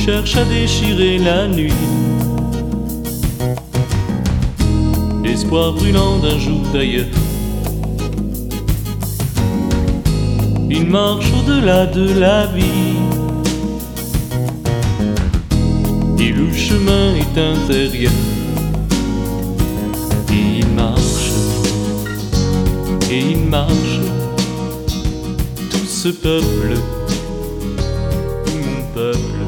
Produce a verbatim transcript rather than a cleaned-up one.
cherche à déchirer la nuit. L'espoir brûlant d'un jour d'ailleurs. Il marche au-delà de la vie. Et le chemin est intérieur. Et il marche, et il marche. Tout ce peuple, mon peuple.